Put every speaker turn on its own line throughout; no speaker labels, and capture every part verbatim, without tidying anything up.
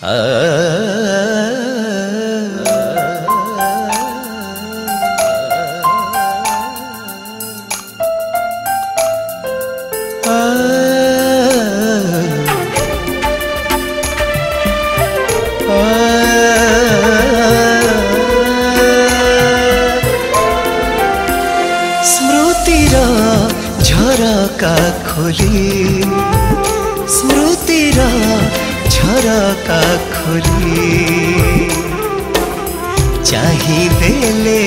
आ
स्मृतिर झरका खोली स्मृतिर झरका खोली चाहिदेले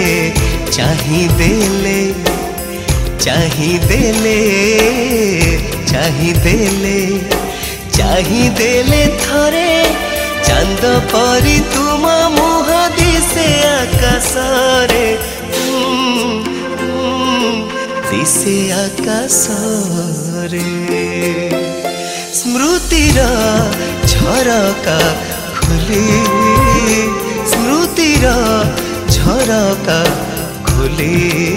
चाहिदेले चाहिदेले चाहिदेले चाहिदेले थरे चांद परी तुम मुह दिसे आकाशरे दिसे आकाशरे स्मृतिर झरका खोली स्मृतिर झरका खोली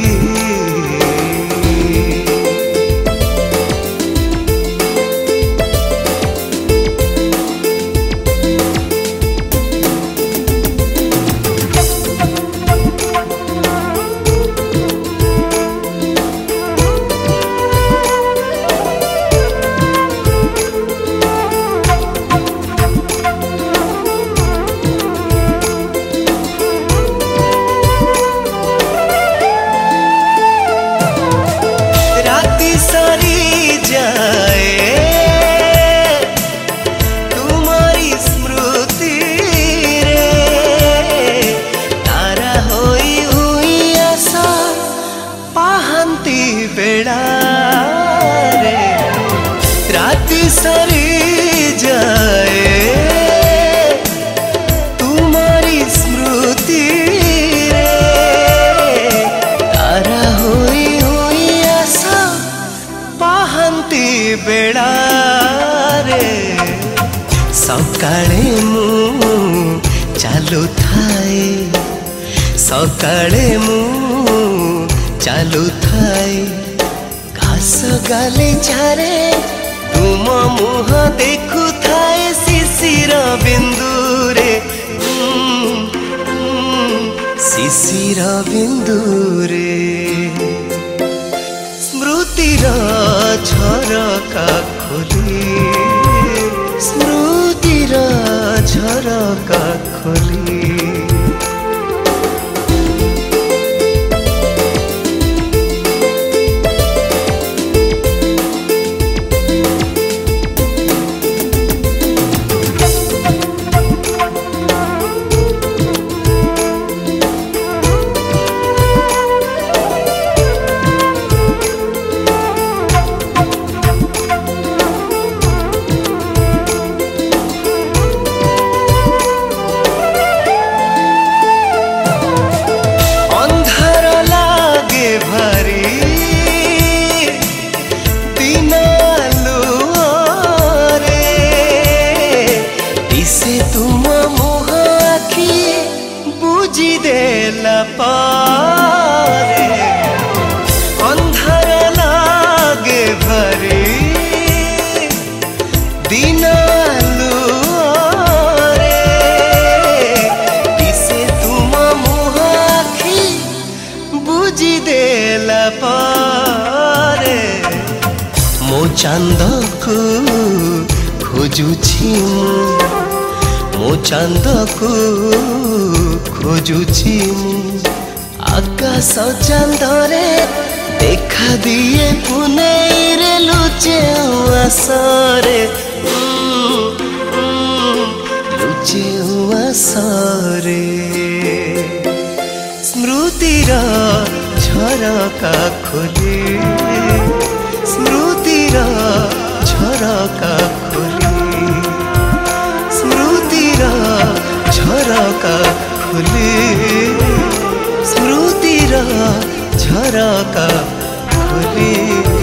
राती सरी जाए तुम्हारी स्मृति रे तारा होई होई आशा पाहंती बेड़ा रे सकाळे मु चालू थाए सकाळे मु चालू थाए घास गाले झारे तुम मुह देखु थाए शिशिर बिंदुरे शिशिर बिंदुरे स्मृतिर झरका खोली स्मृतिर झरका खोली तुम मुह आखि बुझी देला पारे अंधार लागे भरी दिन आलुरे दिसे तुम मुह आखि बुझी देला पारे मो चांद को खोजुछि मो चांद को खोजुछि आकाश चांदरे देखा दिए पुनई रे लुचे आसरे लुचे आसरे स्मृतिर झरका खोली स्मृतिर झरका खोली स्मृतिर झरका खोली स्मृतिर झरका खोली।